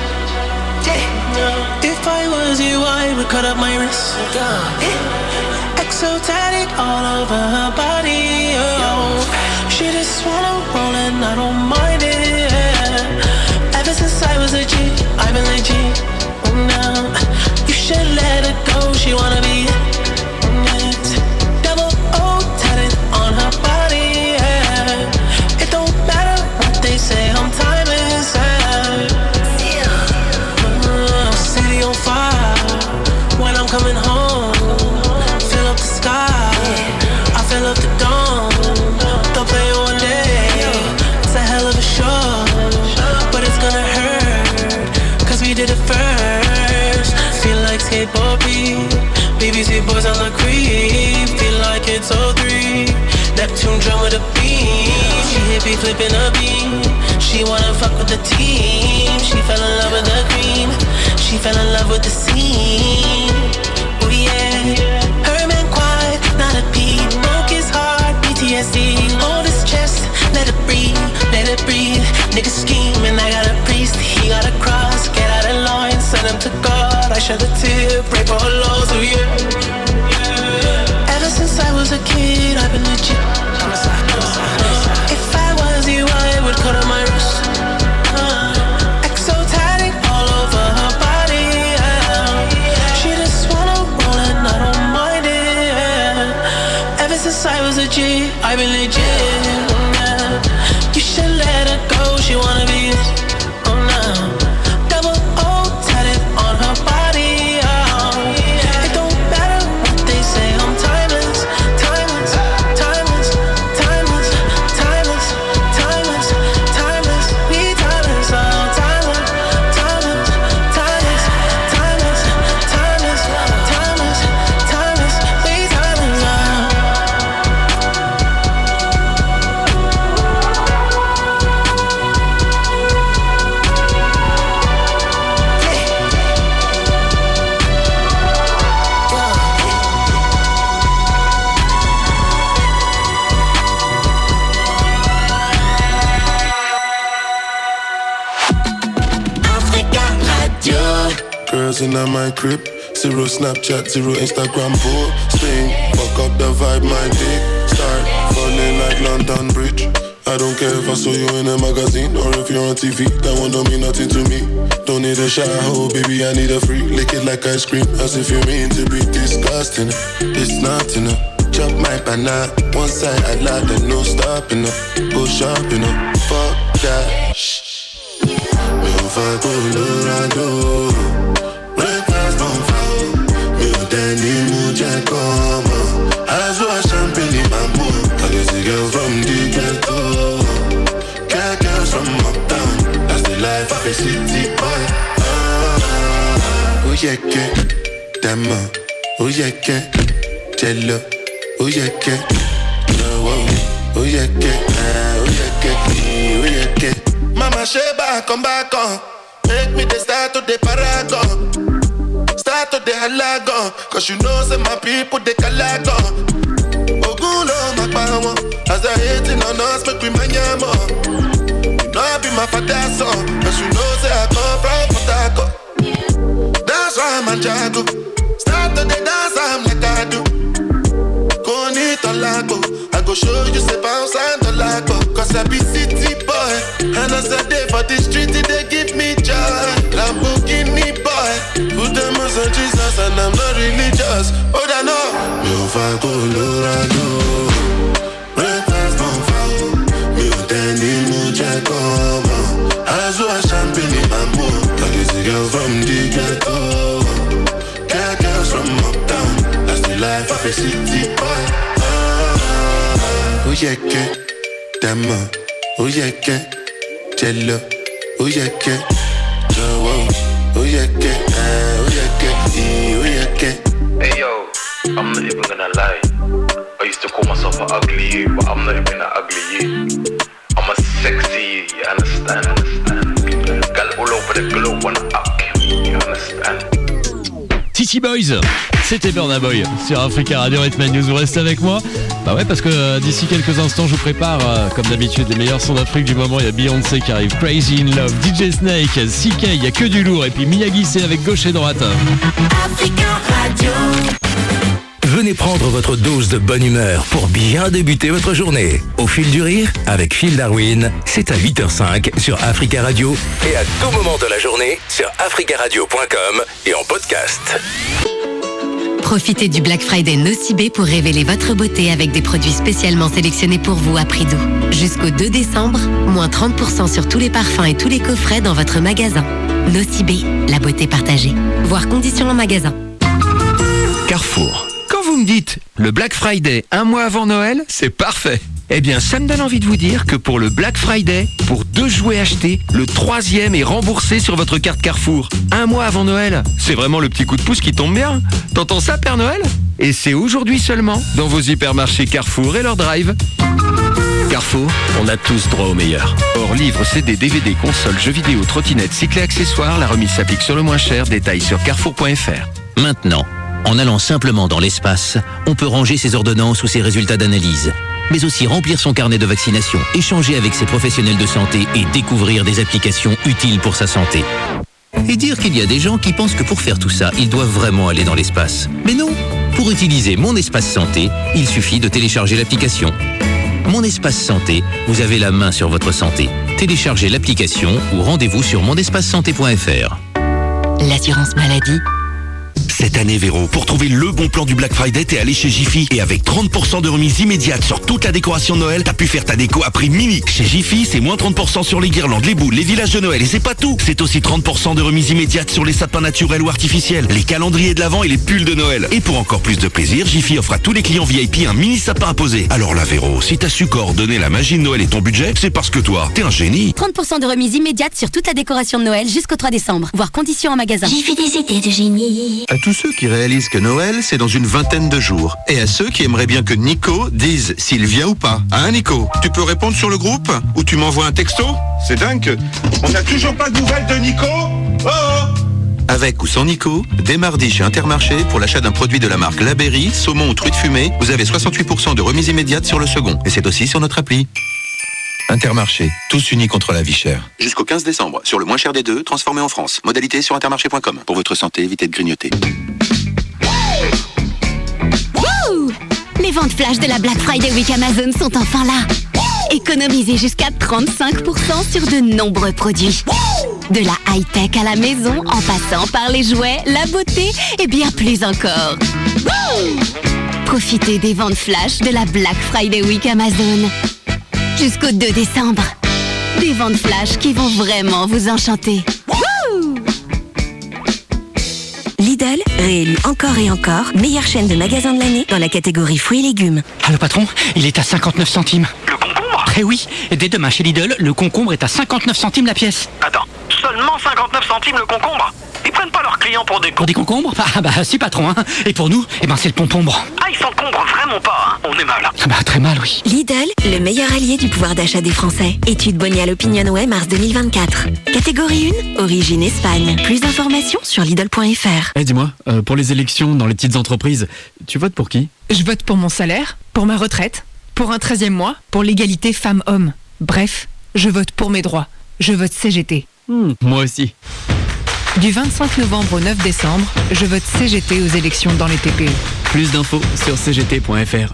If I was you, I would cut up my wrist. Exotic all over her body. Oh. She just wanna roll and I don't mind it. Ever since I was a G, I've been legit. Now you should let her go. She wanna be double O tatted on her body. It don't matter what they say, I'm timeless. City on fire when I'm coming home. Fill up the sky, I fill up the dome. Don't play one day, it's a hell of a show. But it's gonna hurt, cause we did it first. Feel like skateboard beat, BBC boys on the creep. Feel like it's 03, Neptune drum with a beat. She hit me flipping a beat. She wanna fuck with the team. She fell in love with the green. She fell in love with the scene. Oh yeah, her man quiet, not a peep. Broke his heart, PTSD. Hold his chest, let it breathe, let it breathe. Nigga scheme and I got a priest. He got a cross, get out. shed a tear, break all laws of you. Ever since I was a kid, I've been legit. If I was you, I would cut on my wrist. Exotic all over her body. She just wanna roll and I don't mind it. Ever since I was a G, I've been legit. You should let her go, she wanna be yours. Oh no. Double O tatted on her body. It don't matter what they say, I'm timeless, timeless, timeless, timeless, timeless, timeless, timeless. We timeless, timeless, timeless, timeless, timeless, timeless, timeless, timeless. We timeless. Africa Radio. Girls in my crib, zero Snapchat, zero Instagram posting. Fuck up the vibe, my dick start falling like London Bridge. I don't care if I saw you in a magazine or if you're on TV, that one don't mean nothing to me. Don't need a shower, oh baby, I need a free. Lick it like ice cream, as if you mean to be disgusting. It's not enough. Chop my banana, one side I like and no stopping up. Go shopping up, fuck that. Me on fire, Colorado. Breakfast on fire. Me on Danny Muja, come on. As well as champagne in my mood. I can see girls from the ghetto. Got girls from uptown. That's the life of a city boy. Oh yeah, que Dama. Oh yeah, que Jello. Oh yeah, que oh yeah, que oh yeah, que Mama Sheba, come back on. Make me the start of the paragon. Start of the halagon. Cause you know say my people they calagon. Ogulo makbawo. As they hating on us, make we manyamo. You know I be my father's son. Cause you know say I come from Potako. That's why I'm a jago. Start of the dance, I'm like I do. I go show you say bounce and the lago. Cause I be city boy. And as I day for the street, they give me joy. Lamborghini boy. Put them on Jesus and I'm not religious. Oh, I know. Me on fire, Colorado. Breakfast on fire. Me on Danny Muja, come on. As well as champagne in my mood. Like it's a girl from the ghetto. Got girls from uptown. That's the life of a city boy. Oh yeah, que Dama. Oh yeah, que Jello. Oh yeah, que Joe. Oh yeah, que oh yeah, que. Hey yo, I'm not even gonna lie. I used to call myself an ugly you, but I'm not even an ugly you. I'm a sexy you, you understand? Girl all over the globe wanna up him, you understand? City Boys, c'était Burna Boy sur Africa Radio Hitman News. Vous restez avec moi? Bah ouais, parce que d'ici quelques instants, je vous prépare, comme d'habitude, les meilleurs sons d'Afrique du moment. Il y a Beyoncé qui arrive, Crazy in Love, DJ Snake, CK, il y a que du lourd. Et puis Miyagi, c'est avec gauche et droite. Africa Radio. Venez prendre votre dose de bonne humeur pour bien débuter votre journée. Au fil du rire, avec Phil Darwin, c'est à 8h05 sur Africa Radio et à tout moment de la journée sur africaradio.com et en podcast. Profitez du Black Friday Nocibé pour révéler votre beauté avec des produits spécialement sélectionnés pour vous à prix doux. Jusqu'au 2 décembre, moins 30% sur tous les parfums et tous les coffrets dans votre magasin. Nocibé, la beauté partagée. Voir conditions en magasin. Carrefour. Quand vous me dites le Black Friday un mois avant Noël, c'est parfait. Eh bien, ça me donne envie de vous dire que pour le Black Friday, pour 2 jouets achetés, le 3e est remboursé sur votre carte Carrefour. Un mois avant Noël, c'est vraiment le petit coup de pouce qui tombe bien. T'entends ça, Père Noël? Et c'est aujourd'hui seulement dans vos hypermarchés Carrefour et leur drive. Carrefour, on a tous droit au meilleur. Hors livres, CD, DVD, consoles, jeux vidéo, trottinettes, cycles et accessoires, la remise s'applique sur le moins cher. Détails sur carrefour.fr. Maintenant, en allant simplement dans l'espace, on peut ranger ses ordonnances ou ses résultats d'analyse, mais aussi remplir son carnet de vaccination, échanger avec ses professionnels de santé et découvrir des applications utiles pour sa santé. Et dire qu'il y a des gens qui pensent que pour faire tout ça, ils doivent vraiment aller dans l'espace. Mais non. Pour utiliser Mon Espace Santé, il suffit de télécharger l'application. Mon Espace Santé, vous avez la main sur votre santé. Téléchargez l'application ou rendez-vous sur monespacesanté.fr. L'assurance maladie. Cette année, Véro, pour trouver le bon plan du Black Friday, t'es allé chez Jiffy. Et avec 30% de remise immédiate sur toute la décoration de Noël, t'as pu faire ta déco à prix mini. Chez Jiffy, c'est moins 30% sur les guirlandes, les boules, les villages de Noël. Et c'est pas tout. C'est aussi 30% de remise immédiate sur les sapins naturels ou artificiels, les calendriers de l'Avent et les pulls de Noël. Et pour encore plus de plaisir, Jiffy offre à tous les clients VIP un mini sapin à poser. Alors là, Véro, si t'as su coordonner la magie de Noël et ton budget, c'est parce que toi, t'es un génie. 30% de remise immédiate sur toute la décoration de Noël jusqu'au 3 décembre. Voir conditions en magasin. J'ai fait des idées de génie. À tous ceux qui réalisent que Noël, c'est dans une vingtaine de jours. Et à ceux qui aimeraient bien que Nico dise s'il vient ou pas. Hein, Nico? Tu peux répondre sur le groupe? Ou tu m'envoies un texto? C'est dingue. On n'a toujours pas de nouvelles de Nico? Oh! Avec ou sans Nico, dès mardi chez Intermarché, pour l'achat d'un produit de la marque Laberry, saumon ou truite fumée, vous avez 68% de remise immédiate sur le second. Et c'est aussi sur notre appli. Intermarché, tous unis contre la vie chère. Jusqu'au 15 décembre, sur le moins cher des deux, transformé en France. Modalité sur intermarché.com. Pour votre santé, évitez de grignoter. Wouh! Les ventes flash de la Black Friday Week Amazon sont enfin là. Économisez jusqu'à 35% sur de nombreux produits. De la high-tech à la maison, en passant par les jouets, la beauté et bien plus encore. Profitez des ventes flash de la Black Friday Week Amazon. Jusqu'au 2 décembre. Des ventes flash qui vont vraiment vous enchanter. Lidl, réélu encore et encore, meilleure chaîne de magasins de l'année dans la catégorie fruits et légumes. Ah, le patron, il est à 59 centimes. Le concombre? Eh oui, et dès demain chez Lidl, le concombre est à 59 centimes la pièce. Attends, seulement 59 centimes le concombre? Ils prennent pas leurs clients pour des... Pour des concombres? Ah bah si patron, hein. Et pour nous, eh ben c'est le pompombre. Ah, ils s'encombrent vraiment pas, hein. On est mal. Ah bah très mal, oui. Lidl, le meilleur allié du pouvoir d'achat des Français. Étude Bonial OpinionWay mars 2024. Catégorie 1, origine Espagne. Plus d'informations sur Lidl.fr. Eh dis-moi, pour les élections dans les petites entreprises, tu votes pour qui? Je vote pour mon salaire, pour ma retraite, pour un 13e mois, pour l'égalité femmes-hommes. Bref, je vote pour mes droits. Je vote CGT. Moi aussi. Du 25 novembre au 9 décembre, je vote CGT aux élections dans les TPE. Plus d'infos sur cgt.fr.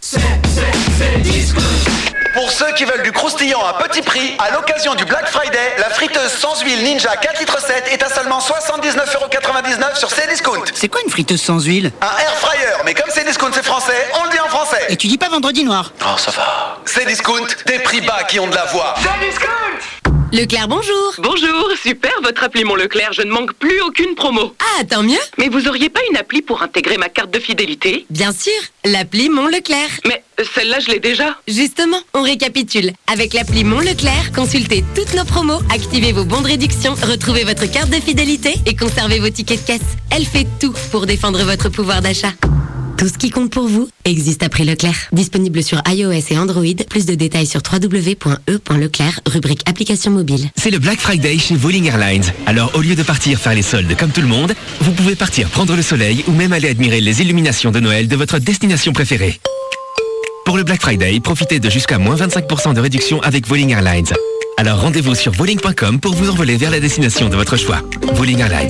Pour ceux qui veulent du croustillant à petit prix, à l'occasion du Black Friday, la friteuse sans huile Ninja 4 litres 7 est à seulement 79,99€ sur Cdiscount. C'est quoi une friteuse sans huile? Un air fryer, mais comme Cdiscount c'est français, on le dit en français. Et tu dis pas vendredi noir? Oh, ça va. Cdiscount, des prix bas qui ont de la voix. Cdiscount! Leclerc, bonjour. Bonjour, super votre appli Mon Leclerc, je ne manque plus aucune promo. Ah, tant mieux. Mais vous auriez pas une appli pour intégrer ma carte de fidélité? Bien sûr, l'appli Mon Leclerc. Mais celle-là, je l'ai déjà. Justement, on récapitule. Avec l'appli Mon Leclerc, consultez toutes nos promos, activez vos bons de réduction, retrouvez votre carte de fidélité et conservez vos tickets de caisse. Elle fait tout pour défendre votre pouvoir d'achat. Tout ce qui compte pour vous existe après Leclerc. Disponible sur iOS et Android. Plus de détails sur www.e.leclerc, rubrique application mobile. C'est le Black Friday chez Vueling Airlines. Alors au lieu de partir faire les soldes comme tout le monde, vous pouvez partir prendre le soleil ou même aller admirer les illuminations de Noël de votre destination préférée. Pour le Black Friday, profitez de jusqu'à moins 25% de réduction avec Vueling Airlines. Alors rendez-vous sur vueling.com pour vous envoler vers la destination de votre choix. Vueling Airlines.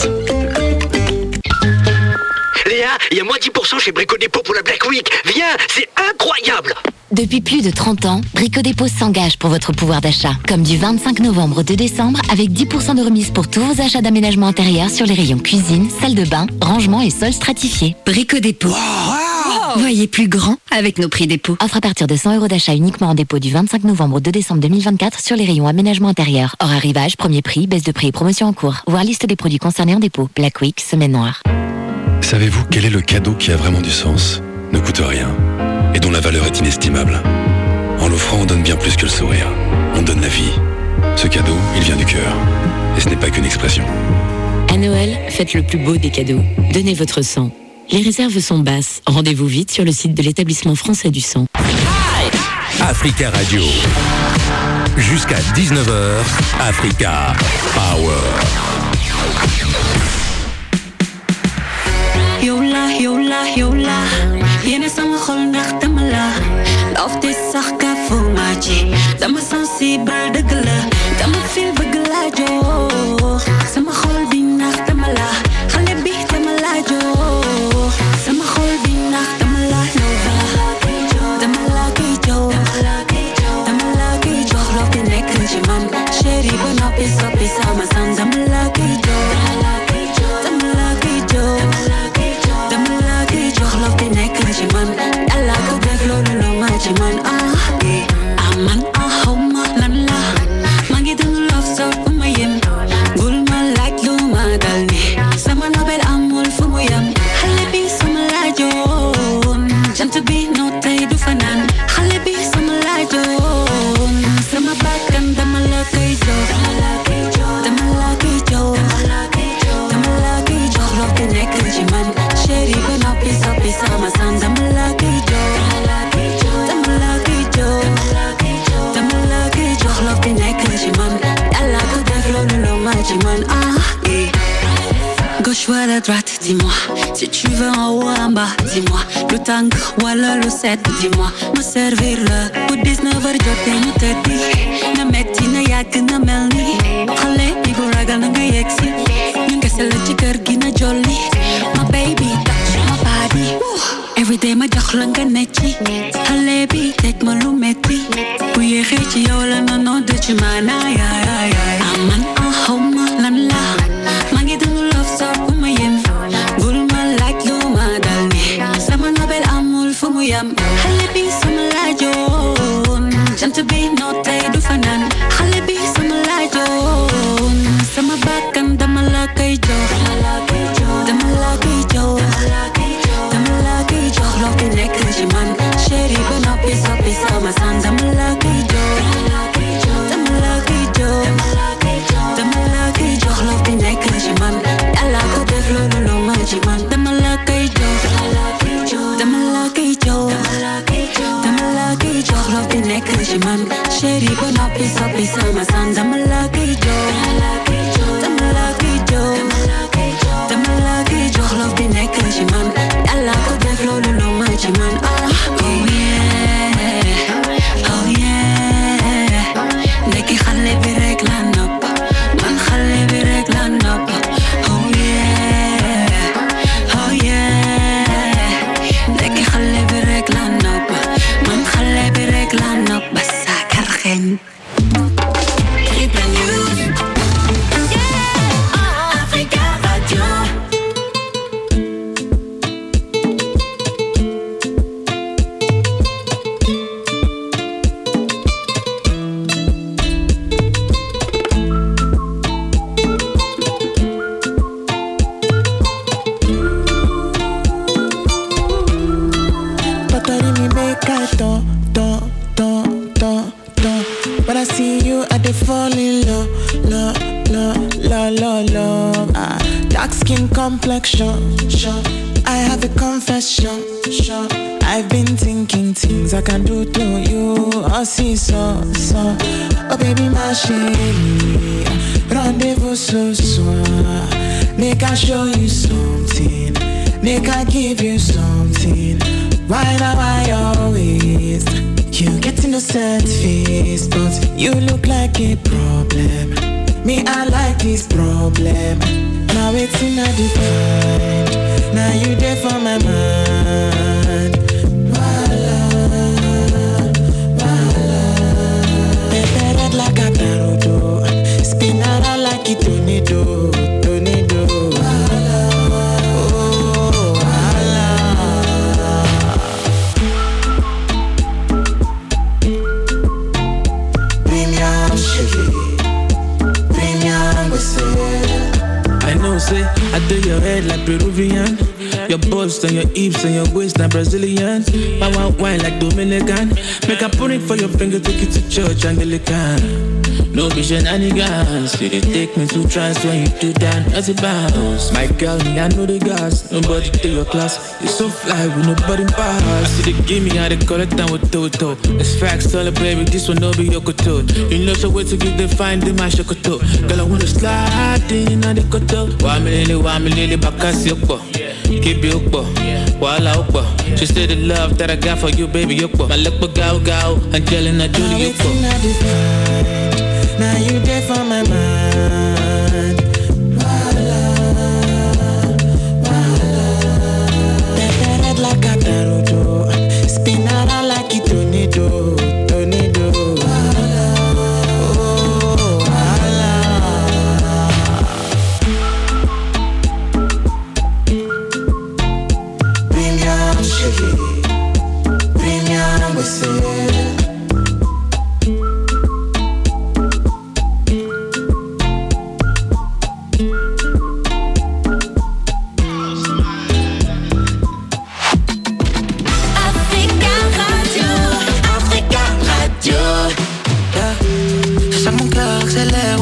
Léa, il y a moins 10% chez Brico Dépôt pour la Black Week. Viens, c'est incroyable. Depuis plus de 30 ans, Brico Dépôt s'engage pour votre pouvoir d'achat. Comme du 25 novembre au 2 décembre, avec 10% de remise pour tous vos achats d'aménagement intérieur sur les rayons cuisine, salle de bain, rangement et sol stratifié. Brico Dépôt. Voyez plus grand avec nos prix dépôt. Offre à partir de 100€ d'achat uniquement en dépôt du 25 novembre au 2 décembre 2024 sur les rayons aménagement intérieur. Hors arrivage, premier prix, baisse de prix et promotion en cours. Voir liste des produits concernés en dépôt. Black Week, semaine noire. Savez-vous quel est le cadeau qui a vraiment du sens, ne coûte rien et dont la valeur est inestimable? En l'offrant, on donne bien plus que le sourire. On donne la vie. Ce cadeau, il vient du cœur. Et ce n'est pas qu'une expression. À Noël, faites le plus beau des cadeaux. Donnez votre sang. Les réserves sont basses. Rendez-vous vite sur le site de l'établissement français du sang. Africa Radio. Jusqu'à 19h, Africa Power. Yola, yola, yola. Yéene sama xol ndax dama la. Love di sax ka fu ma ci. Dama sensible dëgg la. Dama feel bëgg la jox. Sama xol bi ndax piece of my sons. I'm a lucky Joe. I'm a lucky Joe. I'm a lucky Joe. Love the neck and she man. I like the flow, no match man. Man, home, man, la. Man, get in love, so for my yam. Gulma like Luma, Dalni. Someone Nobel, I'm all for my yam. Halebi, some like you. Jump to be no tay do fanan. Halebi, some like you. Some back and the malaki Joe. The malaki Joe. The malaki Joe. Love the neck and she man. Sherry, but not piece of my sons. I'm a lucky Joe. The malaki Joe. Love the neck and she man. Elle a tout développé le magic man. Gauche ou à la droite, dis-moi. Si tu veux en haut, en bas, dis-moi. Le tank, voilà le 7, dis-moi. Me servir le pour 19h, jotee ñu tëddi. Na metti na yàgg na mel ni. Xale bi bu ragal na nga yegsi. Ñu kese la ci kër gi na jolli. My baby, touch my body. Every day ma jox la nga ne ci. Xale bi teg ma lu metti. Bu yéexee ci yow la na noo de ci maanaay. Man home lan la. Maa ngi dund love so fu mu yem. Bul ma laaj lu ma dal ni. Sama nobel amul fu mu yem. Xale bi sama laajoon. Jant bi noo tey du fanaan. Xale bi sama laajoon. Sama bakkan dama la koy jox. Dama la koy jox. Dama la koy jox. Loo fi nekk ci man. Chéri ba noppi soppi sama san. Dama la koy jox. Dama la koy jox. Dama la koy jox. Loo fi nekk ci man. Yàlla ko def loolu loo ma ci man. Dama la koy jox. Dama la koy jox. Dama la koy jox. Loo fi nekk ci man. Chéri ba noppi soppi sama san. Dama la koy jox. Dama la koy jox. Dama la koy jox. Loo fi nekk ci man. Yàlla ko def loolu loo ma ci man. Oh yeah. Oh yeah. Ndekki xale bi rek la nopp. Man xale bi rek la nopp. Oh yeah. Oh yeah. Ndekki xale bi rek la nopp. Man xale bi rek la nopp. Ba saakar xeeñ. Triple News. Africa Radio. When I see you, I dey fall in love. Dark skin complexion, I have a confession. I've been thinking things I can do to you. Oh, see, so. Oh, baby, my chérie, rendezvous ce soir. Make I show you something. Make I give you something. Why now I always? You get innocent face, but you look like a problem. Me, I like this problem. Now it's in a define. Now you there for my mind. Voila. Better like a tarodo. Spin around like a tornado. Say, I do your head like Peruvian. Your bust and your hips and your waist like Brazilian. I want wine like Dominican. Make a put it for your finger, take it to church Anglican. No be shenanigans. You take me to trance when you do that as a bounce. My girl, me I know the gas. Nobody take your class. You so fly with nobody pass. See the gimme how they call it down with Toto. It's facts, tell it baby, this one no be your koto. You know so way to give the fine the my shokoto. Girl I wanna slide in on the koto. Wa me lele bakasi okpo. Keep you okpo. Wala okpo. She said the love that I got for you baby okpo. My look go, Angelina Jolie okpo. Now you there for my mind. Voila. Better like a tarodo. Spin around like a tornado. Oh, voila.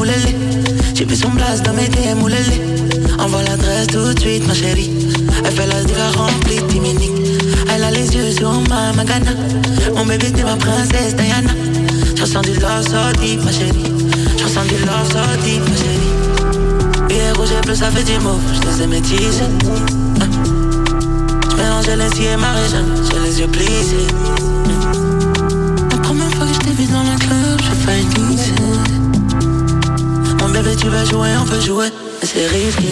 oulélé. J'ai vu son blast dans mes DM, oulélé. Envoie l'adresse tout de suite, ma chérie. Elle fait la diva remplie de timinique. Elle a les yeux sur ma Magana. Mon bébé t'es ma princesse Diana. J'ressens du love so deep, ma chérie. J'ressens du love so deep, ma chérie. Billet rouge et bleu, ça fait du mot. J'les ai métissés. J'mélange les et Marie-Jeanne. J'ai les yeux plissés. La première fois que j't'ai vu dans la club, j'ai failli glisser. Mon bébé, tu vas jouer, on peut jouer, mais c'est risqué.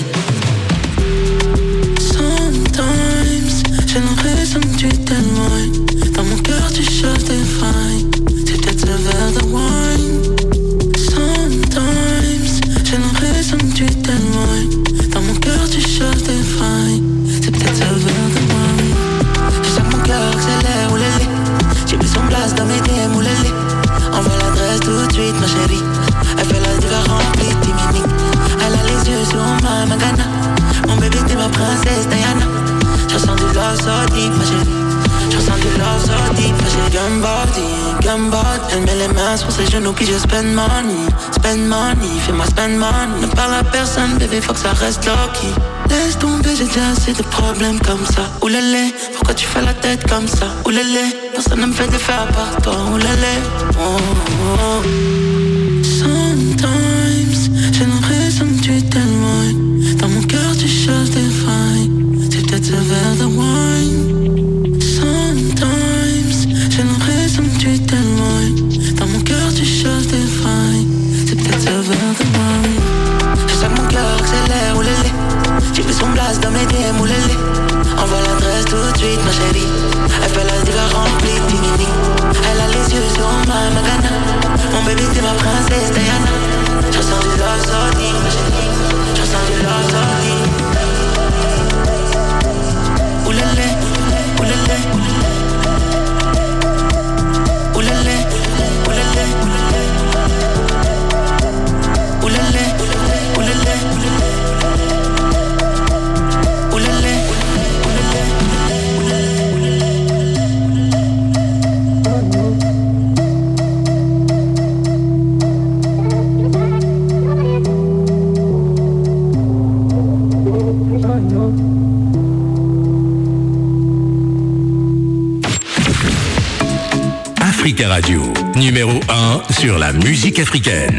Sometimes, j'ai l'impression que tu t'éloignes. Dans mon cœur, tu cherches des failles. C'est peut-être ce verre de wine. Sometimes, j'ai l'impression que tu t'éloignes. Dans mon cœur, tu cherches des failles. C'est peut-être ce verre de wine. Je sens que mon cœur accélère, oulélé. J'ai vu son blast dans mes DM, oulélé. Envoie l'adresse tout de suite, ma chérie. Elle fait la diva remplie de timinique. Elle a les yeux sur ma Magana. Mon bébé t'es ma princesse Diana. J'ressens du love so deep, ma chérie. J'ressens du love so deep, ma chérie. Gambard, elle met les mains sur ses genoux puis je spend money, fais-moi spend money. Ne parle à personne, bébé, faut que ça reste low-key. Laisse tomber, j'ai déjà assez de problèmes comme ça. Oulélé, pourquoi tu fais la tête comme ça? Oulélé, personne ne me fait de faire par toi. Oulélé, oh, oh. Sometimes, j'ai l'impression que tu t'éloignes. Dans mon cœur, tu cherches des failles. C'est peut-être ce verre de wine. Sometimes, j'ai l'impression que tu t'éloignes. Dans mon cœur, tu cherches des failles. C'est peut-être ce verre de wine. Je sens que mon cœur accélère, oulélé. J'ai vu son blast dans mes DM, oulélé. Envoie l'adresse tout de suite, ma chérie. Elle fait la diva remplie de timinique. Elle a les yeux sur ma Magana. Mon bébé t'es ma princesse Diana. J'ressens du love so deep, ma chérie. J'ressens du love so deep. Oulélé, oulélé. Oulélé, oulélé. Oulélé, oulélé. Oulélé, Africa Radio, numéro 1 sur la musique africaine.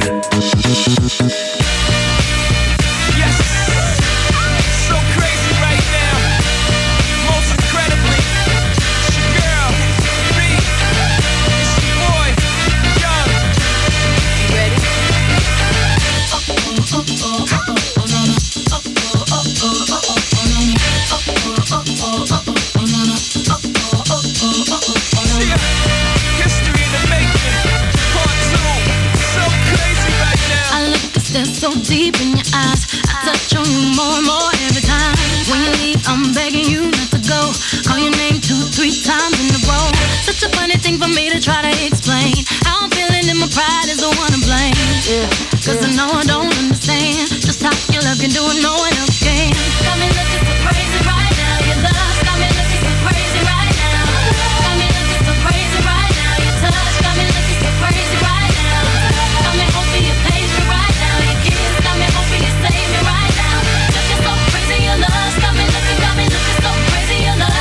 So deep in your eyes, I touch on you more and more every time. When you leave, I'm begging you not to go. Call your name 2-3 times in a row. Such a funny thing for me to try to explain. How I'm feeling and my pride is the one to blame. Yeah. Cause I know I don't understand just how your love can do it, no one else can. Got me looking so crazy right now. Your love got me looking so crazy right now. Got me looking so crazy right now. Your touch got me looking so crazy right now. Got me hoping you page me right now. Your kiss got me hoping you save me right now. Looking so crazy, your love got me looking so crazy, your love.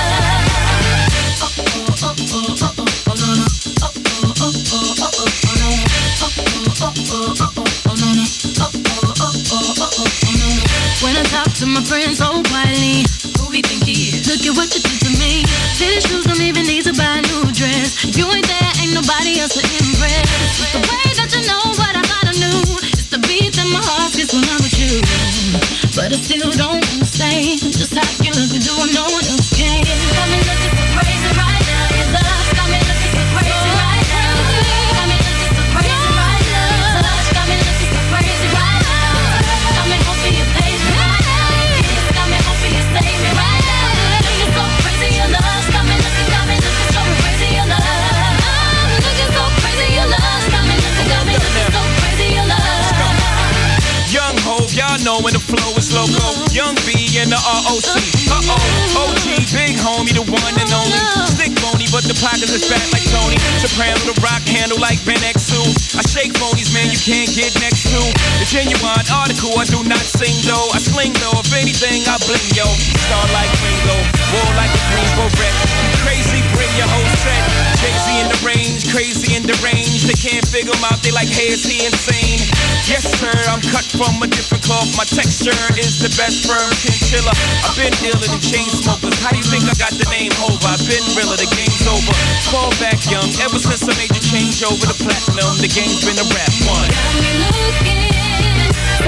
Oh oh oh oh oh oh no no. Oh oh oh oh oh oh no. Oh oh oh oh oh oh no no. Oh oh oh oh oh oh no. When I talk to my friends so quietly, who we think he is? Look at what you did to me. Fitted shoes don't even need to buy a new dress. If you ain't there, ain't nobody else to impress. It's the way that you know what I thought I knew. It's the beat that my heart gets when I'm with you. But I still don't understand just how you look and do what no one else can. Got me looking so crazy right now. Your love got me looking so crazy right now. Got me looking so crazy right now. Your touch got me looking so crazy right now. Got me hoping you page me right now. Your kiss got me hoping you save me right now. Looking so crazy, your love got me looking so crazy, your love. I'm looking so crazy, your love got me looking so crazy, your love. Young Hov, y'all know when the flow is loco. Young B and the ROC. OG, big homie, the one and only. Stick bony, but the pockets is fat like Tony. Soprano, the rock handle like Ben X2. I shake phonies, man, you can't get next to the genuine article. I do not sing though, I sling though. If anything, I bling yo. Star like Ringo, war like a green beret. Crazy, bring your whole set. Jay-Z in the range, crazy in the range. They can't figure him out, they like, hey, is he insane? Yes, sir, I'm cut from a different cloth. My texture is the best firm chinchilla. I've been dealing in chain smokers. How do you think I got the name over? I've been realer, the game's over. Fall back young, ever since I made the change over to platinum, the game's been a rap one. Got me looking